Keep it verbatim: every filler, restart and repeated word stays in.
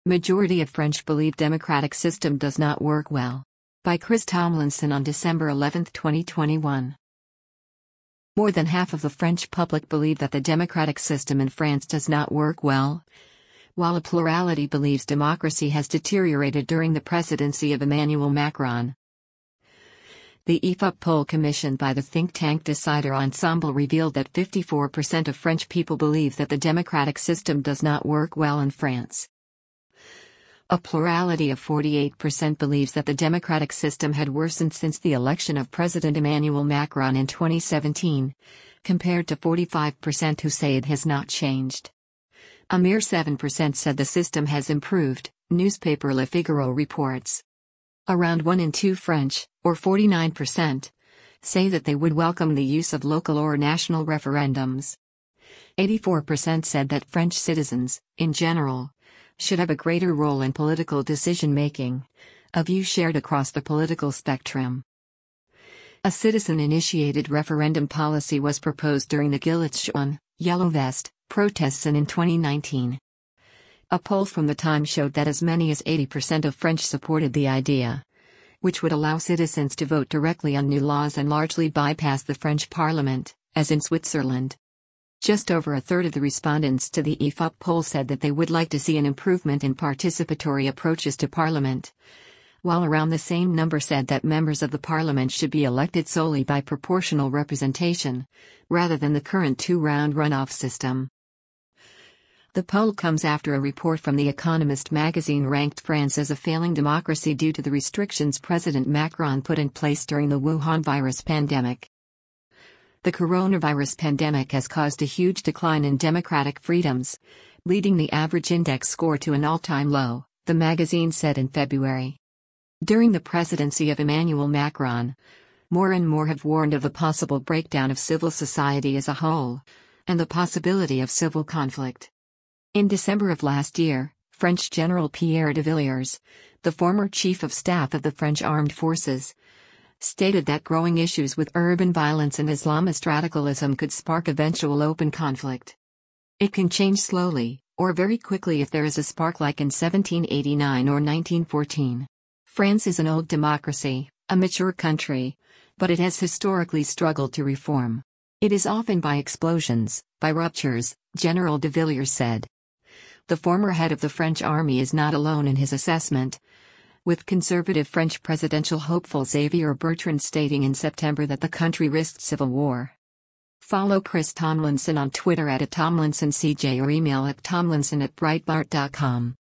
Majority of French believe democratic system does not work well. By Chris Tomlinson on December eleventh, twenty twenty-one. More than half of the French public believe that the democratic system in France does not work well, while a plurality believes democracy has deteriorated during the presidency of Emmanuel Macron. The I F O P poll commissioned by the think tank Decider Ensemble revealed that fifty-four percent of French people believe that the democratic system does not work well in France. A plurality of forty-eight percent believes that the democratic system had worsened since the election of President Emmanuel Macron in twenty seventeen, compared to forty-five percent who say it has not changed. A mere seven percent said the system has improved, newspaper Le Figaro reports. Around one in two French, or forty-nine percent, say that they would welcome the use of local or national referendums. eighty-four percent said that French citizens, in general, should have a greater role in political decision-making, a view shared across the political spectrum. A citizen-initiated referendum policy was proposed during the Gilets jaunes, Yellow Vest, protests and in twenty nineteen. A poll from the time showed that as many as eighty percent of French supported the idea, which would allow citizens to vote directly on new laws and largely bypass the French parliament, as in Switzerland. Just over a third of the respondents to the I F O P poll said that they would like to see an improvement in participatory approaches to parliament, while around the same number said that members of the parliament should be elected solely by proportional representation, rather than the current two-round runoff system. The poll comes after a report from The Economist magazine ranked France as a failing democracy due to the restrictions President Macron put in place during the Wuhan virus pandemic. The coronavirus pandemic has caused a huge decline in democratic freedoms, leading the average index score to an all-time low, the magazine said in February. During the presidency of Emmanuel Macron, more and more have warned of the possible breakdown of civil society as a whole, and the possibility of civil conflict. In December of last year, French General Pierre de Villiers, the former chief of staff of the French armed forces, stated that growing issues with urban violence and Islamist radicalism could spark eventual open conflict. It can change slowly, or very quickly if there is a spark like in seventeen eighty-nine or nineteen fourteen. France is an old democracy, a mature country, but it has historically struggled to reform. It is often by explosions, by ruptures, General de Villiers said. The former head of the French army is not alone in his assessment, with conservative French presidential hopeful Xavier Bertrand stating in September that the country risked civil war. Follow Chris Tomlinson on Twitter at Tomlinson C J or email at tomlinson at breitbart dot com.